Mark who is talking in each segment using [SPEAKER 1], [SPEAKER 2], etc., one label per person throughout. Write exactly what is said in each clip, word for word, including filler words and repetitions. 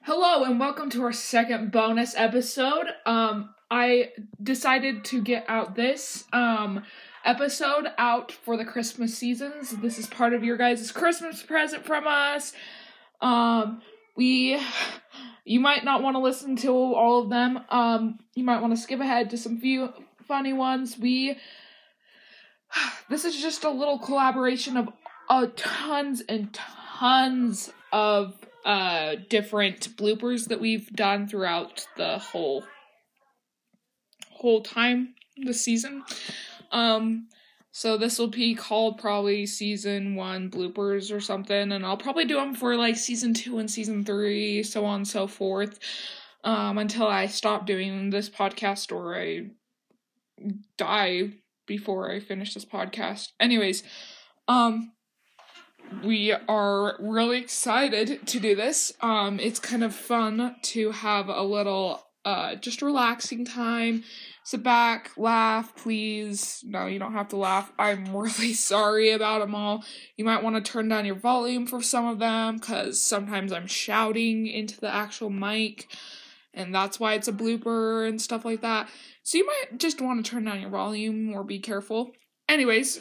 [SPEAKER 1] Hello and welcome to our second bonus episode. Um, I decided to get out this um episode out for the Christmas seasons. This is part of your guys' Christmas present from us. Um, we, you might not want to listen to all of them. Um, you might want to skip ahead to some few funny ones. We, this is just a little collaboration of uh, tons and tons of uh different bloopers that we've done throughout the whole whole time this season. Um so this will be called probably season one bloopers or something, and I'll probably do them for like season two and season three, so on and so forth, um until I stop doing this podcast or I die before I finish this podcast. Anyways, um we are really excited to do this. Um, it's kind of fun to have a little, uh, just relaxing time. Sit back, laugh, please. No, you don't have to laugh. I'm really sorry about them all. You might want to turn down your volume for some of them, because sometimes I'm shouting into the actual mic, and that's why it's a blooper and stuff like that. So you might just want to turn down your volume or be careful. Anyways,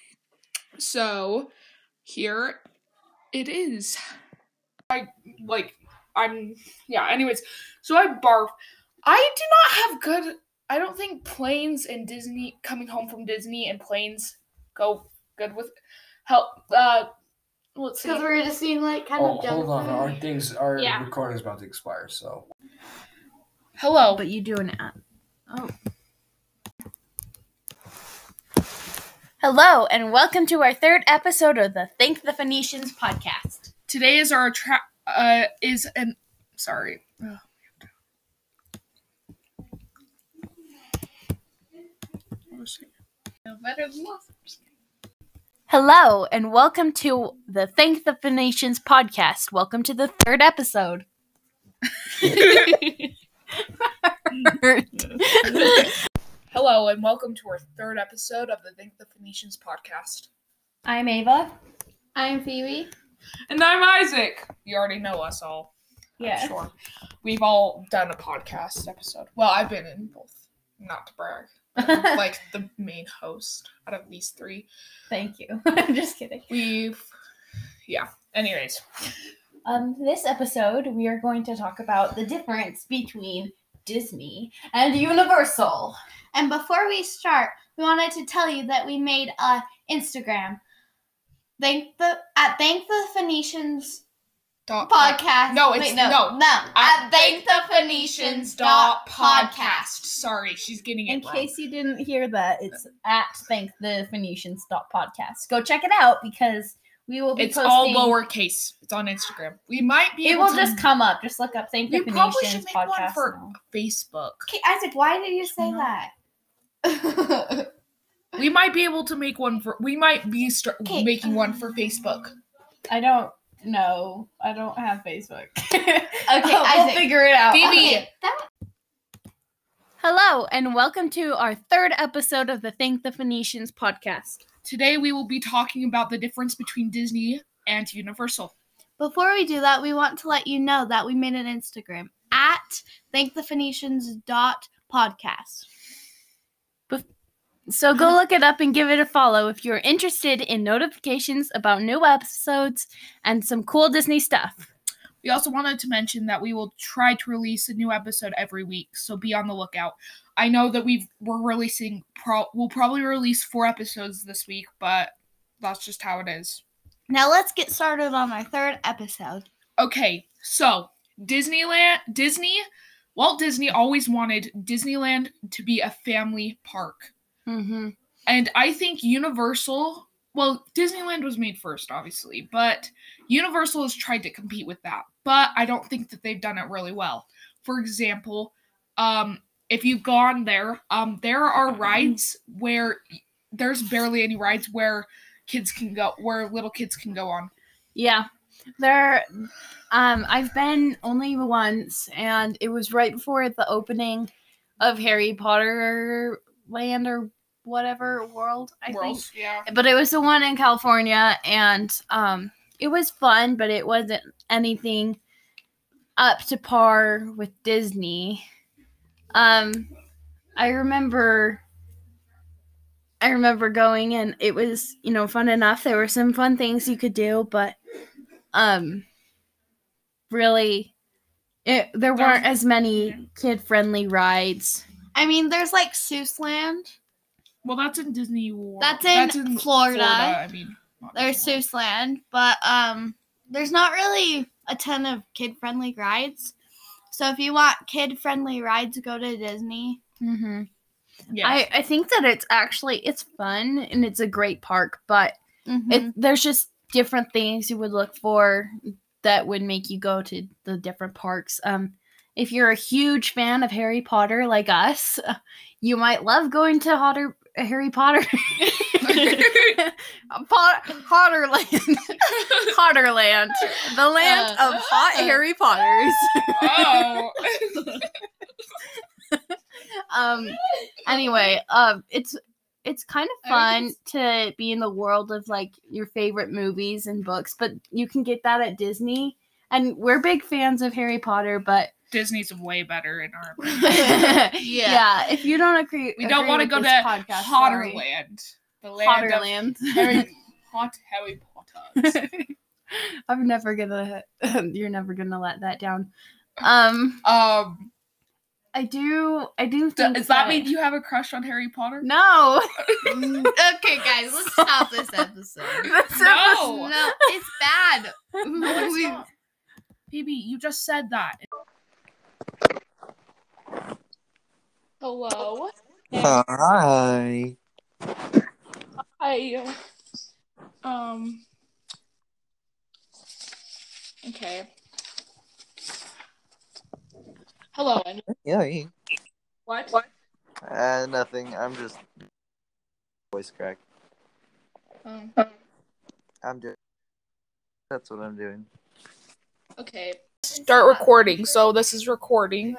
[SPEAKER 1] so here it is. I, like, I'm, yeah, anyways, so I barf. I do not have good, I don't think planes and Disney, coming home from Disney and planes go good with, help, uh, let's see.
[SPEAKER 2] Because we're just seeing, like, kind
[SPEAKER 3] oh,
[SPEAKER 2] of jump.
[SPEAKER 3] hold on, our things, our
[SPEAKER 2] Yeah.
[SPEAKER 3] recording is about to expire, so.
[SPEAKER 1] Hello.
[SPEAKER 2] But you do an ad. Oh. Hello, and welcome to our third episode of the Thank the Phoenicians podcast.
[SPEAKER 1] Today is our, tra- uh, is an, sorry. Ugh.
[SPEAKER 2] Hello, and welcome to the Thank the Phoenicians podcast. Welcome to the third episode.
[SPEAKER 1] Hello, and welcome to our third episode of the Thank the Phoenicians podcast.
[SPEAKER 2] I'm Ava.
[SPEAKER 4] I'm Phoebe.
[SPEAKER 1] And I'm Isaac. You already know us all.
[SPEAKER 2] Yeah.
[SPEAKER 1] I'm sure. We've all done a podcast episode. Well, I've been in both. Not to brag. I'm like the main host out of these three.
[SPEAKER 2] Thank you. I'm just kidding.
[SPEAKER 1] We've, yeah. Anyways.
[SPEAKER 2] Um, this episode, we are going to talk about the difference between Disney and Universal.
[SPEAKER 4] And before we start, we wanted to tell you that we made a Instagram. Thank the at Thank the Phoenicians
[SPEAKER 1] Dot
[SPEAKER 4] podcast.
[SPEAKER 1] No, it's
[SPEAKER 4] Wait, no,
[SPEAKER 1] no.
[SPEAKER 4] no. At Thank the Phoenicians dot podcast.
[SPEAKER 1] Sorry, she's getting it
[SPEAKER 2] In
[SPEAKER 1] wrong.
[SPEAKER 2] case you didn't hear that, it's at Thank the Phoenicians dot podcast. Go check it out because we will be
[SPEAKER 1] It's
[SPEAKER 2] posting.
[SPEAKER 1] all lowercase. It's on Instagram. We might be
[SPEAKER 2] It
[SPEAKER 1] able
[SPEAKER 2] will
[SPEAKER 1] to.
[SPEAKER 2] just come up. Just look up Thank the
[SPEAKER 1] We probably should
[SPEAKER 2] Phoenicians
[SPEAKER 1] make one
[SPEAKER 2] podcast.
[SPEAKER 1] for
[SPEAKER 2] now.
[SPEAKER 1] Facebook.
[SPEAKER 4] Okay, Isaac, why did you say
[SPEAKER 1] No.
[SPEAKER 4] that?
[SPEAKER 1] We might be able to make one for. We might be st-
[SPEAKER 4] Okay.
[SPEAKER 1] making one for Facebook.
[SPEAKER 2] I don't know. I don't have Facebook.
[SPEAKER 4] Okay,
[SPEAKER 2] we'll
[SPEAKER 4] Isaac.
[SPEAKER 2] figure it out.
[SPEAKER 1] Phoebe.
[SPEAKER 4] Okay, that-
[SPEAKER 2] Hello, and welcome to our third episode of the Thank the Phoenicians podcast.
[SPEAKER 1] Today we will be talking about the difference between Disney and Universal.
[SPEAKER 4] Before we do that, we want to let you know that we made an Instagram at Thank the Phoenicians dot podcast.
[SPEAKER 2] So go look it up and give it a follow if you're interested in notifications about new episodes and some cool Disney stuff.
[SPEAKER 1] We also wanted to mention that we will try to release a new episode every week, so be on the lookout. I know that we've we're releasing pro we'll probably release four episodes this week, but that's just how it is.
[SPEAKER 4] Now let's get started on our third episode.
[SPEAKER 1] Okay, so Disneyland Disney Walt Disney always wanted Disneyland to be a family park.
[SPEAKER 2] Mm-hmm.
[SPEAKER 1] And I think Universal, well, Disneyland was made first, obviously, but Universal has tried to compete with that. But I don't think that they've done it really well. For example, um, if you've gone there, um, there are rides where there's barely any rides where kids can go, where little kids can go on.
[SPEAKER 2] Yeah. There, um, I've been only once, and it was right before the opening of Harry Potter Land or whatever world, I
[SPEAKER 1] World,
[SPEAKER 2] think.
[SPEAKER 1] yeah.
[SPEAKER 2] But it was the one in California, and um, it was fun, but it wasn't anything up to par with Disney. Um, I remember, I remember going, and it was, you know, fun enough. There were some fun things you could do, but um, really, it there weren't as many kid-friendly rides.
[SPEAKER 4] I mean, there's like Seuss Land.
[SPEAKER 1] Well, that's in Disney World.
[SPEAKER 4] That's in Florida.
[SPEAKER 1] I mean, not
[SPEAKER 4] There's
[SPEAKER 1] Disney World.
[SPEAKER 4] Seuss Land, but um, there's not really a ton of kid-friendly rides. So if you want kid-friendly rides, go to Disney.
[SPEAKER 2] Mm-hmm.
[SPEAKER 1] Yes.
[SPEAKER 2] I, I think that it's actually, it's fun, and it's a great park, but
[SPEAKER 4] Mhm.
[SPEAKER 2] it there's just different things you would look for that would make you go to the different parks. Um, if you're a huge fan of Harry Potter like us, you might love going to Hotter, Harry Potter. Pot- Potterland. Potterland. The land
[SPEAKER 1] Uh,
[SPEAKER 2] of hot Harry Potters.
[SPEAKER 1] Oh.
[SPEAKER 2] um anyway, um it's it's kind of fun to be in the world of like your favorite movies and books, but you can get that at Disney, and we're big fans of Harry Potter, but
[SPEAKER 1] Disney's way better in our opinion.
[SPEAKER 2] yeah.
[SPEAKER 4] Yeah.
[SPEAKER 2] If you don't agree,
[SPEAKER 1] We don't want to go to Potterland. The land
[SPEAKER 2] Potterland.
[SPEAKER 1] of Harry, hot Harry Potters.
[SPEAKER 2] I'm never gonna. You're never gonna let that down. Um,
[SPEAKER 1] Um,
[SPEAKER 2] I do. I do
[SPEAKER 1] d-
[SPEAKER 2] think.
[SPEAKER 1] does that mean you have a crush on Harry Potter?
[SPEAKER 2] No.
[SPEAKER 4] Okay, guys, let's stop this episode.
[SPEAKER 1] No.
[SPEAKER 4] No, it's bad.
[SPEAKER 1] No, it's
[SPEAKER 4] We-
[SPEAKER 1] not. Phoebe, you just said that. Hello.
[SPEAKER 5] Hi.
[SPEAKER 1] Hi. Um. Okay. Hello. And
[SPEAKER 5] Yeah.
[SPEAKER 1] what? What?
[SPEAKER 5] Uh, nothing. I'm just voice crack.
[SPEAKER 1] Um.
[SPEAKER 5] I'm just. That's what I'm doing.
[SPEAKER 1] Okay. Start recording. So this is recording.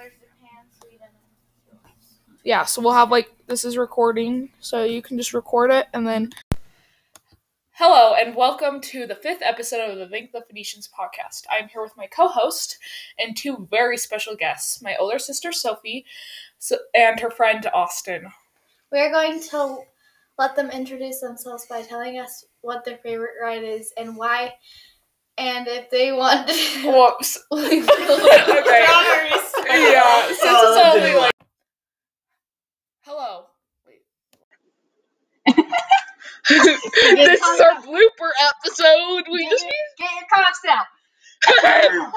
[SPEAKER 1] Yeah. So we'll have like this is recording. So you can just record it and then. Hello and welcome to the fifth episode of the Think the Phoenicians podcast. I'm here with my co-host and two very special guests: my older sister Sophie, so, and her friend Austin.
[SPEAKER 4] We're going to let them introduce themselves by telling us what their favorite ride is and why, and if they want to.
[SPEAKER 1] Whoops. Okay. Yeah. Since
[SPEAKER 5] Oh,
[SPEAKER 1] it's only
[SPEAKER 5] dude.
[SPEAKER 1] like. Hello. Wait. This is our blooper episode. We just
[SPEAKER 2] Get your cocks out.
[SPEAKER 1] have.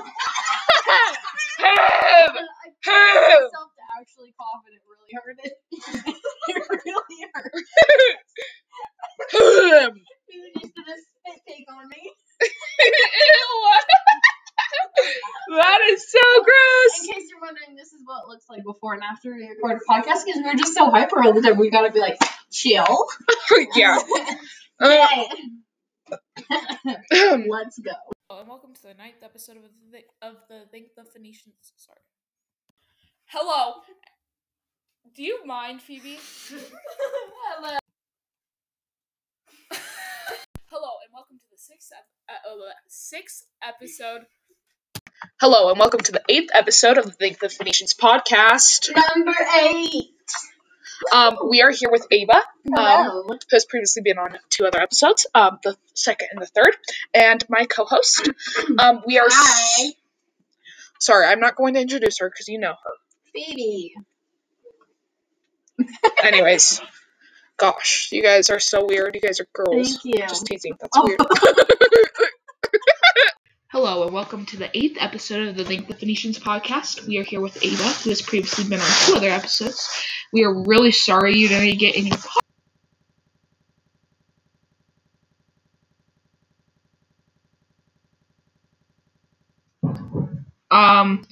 [SPEAKER 2] myself to actually cough, and it really hurted. It really hurt. You just did a spit take on me.
[SPEAKER 1] That is so gross.
[SPEAKER 2] In case you're wondering, this is what it looks like before and after we record a podcast, because we're just so hyper all the time. We gotta be like, chill.
[SPEAKER 1] Yeah. Uh,
[SPEAKER 2] Okay. Let's go.
[SPEAKER 1] and welcome to the ninth episode of the of the Think the Phoenicians. Sorry. Hello. Do you mind, Phoebe? Hello. Hello, and welcome to the sixth ep- uh, uh, sixth episode. Hello, and welcome to the eighth episode of the Think the Phoenicians podcast.
[SPEAKER 2] Number eight.
[SPEAKER 1] Um, we are here with Ava, um,
[SPEAKER 2] Hello.
[SPEAKER 1] who has previously been on two other episodes, um, the second and the third, and my co-host. Um, we are.
[SPEAKER 2] Hi.
[SPEAKER 1] S- Sorry, I'm not going to introduce her because you know her.
[SPEAKER 2] Phoebe.
[SPEAKER 1] Anyways, gosh, you guys are so weird. You guys are girls.
[SPEAKER 2] Thank you.
[SPEAKER 1] Just teasing. That's
[SPEAKER 2] Oh.
[SPEAKER 1] weird. Hello, and welcome to the eighth episode of the Think the Phoenicians podcast. We are here with Ava, who has previously been on two other episodes. We are really sorry you didn't get any. Um.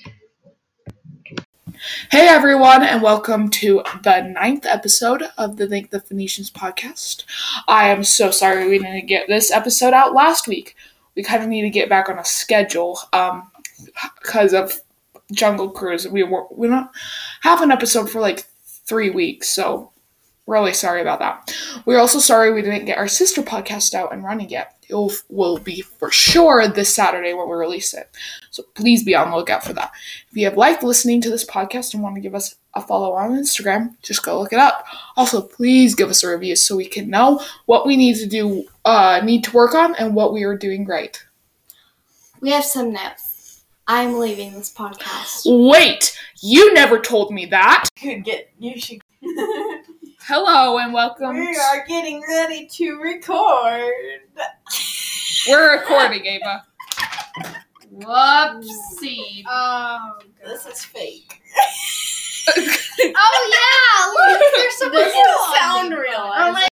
[SPEAKER 1] Hey everyone, and welcome to the ninth episode of the Think the Phoenicians podcast. I am so sorry we didn't get this episode out last week. We kind of need to get back on a schedule, um, because of Jungle Cruise. We were we don't have an episode for like three weeks, so Really sorry about that. We're also sorry we didn't get our sister podcast out and running yet. It will, will be for sure this Saturday when we release it. So please be on the lookout for that. If you have liked listening to this podcast and want to give us a follow on Instagram, just go look it up. Also, please give us a review so we can know what we need to do, uh, need to work on and what we are doing right.
[SPEAKER 4] We have some notes. I'm leaving this podcast.
[SPEAKER 1] Wait! You never told me that!
[SPEAKER 2] Could get you should.
[SPEAKER 1] Hello and welcome.
[SPEAKER 2] We are getting ready to record.
[SPEAKER 1] We're recording, Ava.
[SPEAKER 2] Whoopsie.
[SPEAKER 4] Oh,
[SPEAKER 2] This is fake.
[SPEAKER 4] oh yeah! Look, there's some
[SPEAKER 2] This
[SPEAKER 4] real
[SPEAKER 2] doesn't sound
[SPEAKER 4] on
[SPEAKER 2] real.
[SPEAKER 4] Oh my-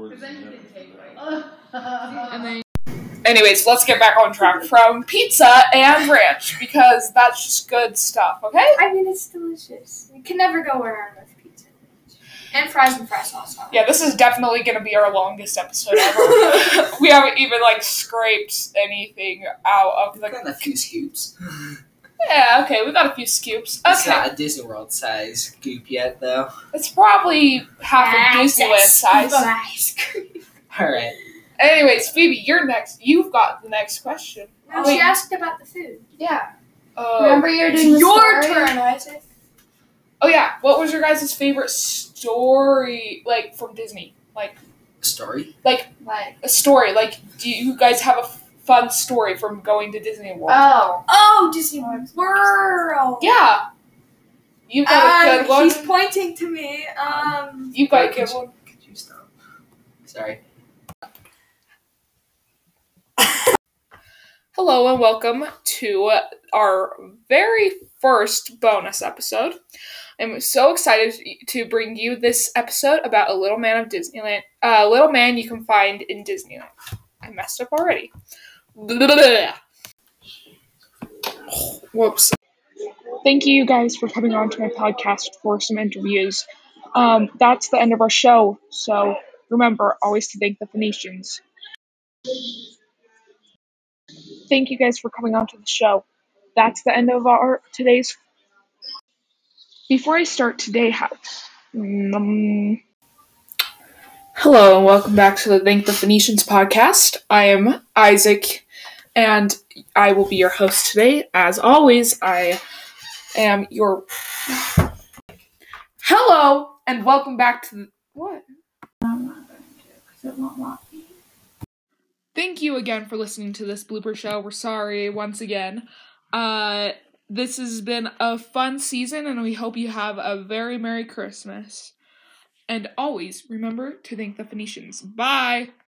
[SPEAKER 1] And then, anyways, let's get back on track from pizza and ranch because that's just good stuff, okay?
[SPEAKER 4] I mean, it's delicious. You can never go wrong with pizza. And fries and fry sauce.
[SPEAKER 1] Yeah, this is definitely going to be our longest episode ever. We haven't even, like, scraped anything out of the...
[SPEAKER 3] We've got a few scoops.
[SPEAKER 1] Yeah, okay, we got a few scoops.
[SPEAKER 3] It's
[SPEAKER 1] Okay,
[SPEAKER 3] not a Disney World size scoop yet, though.
[SPEAKER 1] it's probably half of Disneyland size.
[SPEAKER 4] Ice cream.
[SPEAKER 3] Alright.
[SPEAKER 1] Anyways, Phoebe, you're next. You've got the next question.
[SPEAKER 4] No,
[SPEAKER 1] Wait.
[SPEAKER 4] she asked about the food.
[SPEAKER 1] Yeah. Uh,
[SPEAKER 4] Remember you're doing the
[SPEAKER 2] your
[SPEAKER 4] story?
[SPEAKER 2] turn, Isaac.
[SPEAKER 1] Oh, yeah. What was your guys' favorite story, like, from Disney? Like,
[SPEAKER 3] Story?
[SPEAKER 1] like,
[SPEAKER 4] Like,
[SPEAKER 1] a story. Like, do you guys have a fun story from going to Disney World?
[SPEAKER 4] oh.
[SPEAKER 2] Oh, Disney World.
[SPEAKER 1] Yeah. You got a
[SPEAKER 2] Um,
[SPEAKER 1] good one.
[SPEAKER 2] he's pointing to me. Um.
[SPEAKER 1] You got a
[SPEAKER 3] Could
[SPEAKER 1] good
[SPEAKER 3] you-
[SPEAKER 1] one.
[SPEAKER 3] Could you stop? Sorry.
[SPEAKER 1] Hello and welcome to our very first bonus episode. I'm so excited to bring you this episode about a little man of Disneyland. A uh, little man you can find in Disneyland. I messed up already. Blah. Whoops. Thank you guys for coming on to my podcast for some interviews. Um, that's the end of our show, so remember always to thank the Phoenicians. Thank you guys for coming on to the show. That's the end of our today's. Before I start today, how? Um, Hello and welcome back to the Thank the Phoenicians podcast. I am Isaac, and I will be your host today. As always, I am your. Hello and welcome back to the what? Thank you again for listening to this blooper show. We're sorry once again. Uh, this has been a fun season, and we hope you have a very Merry Christmas. And always remember to thank the Phoenicians. Bye!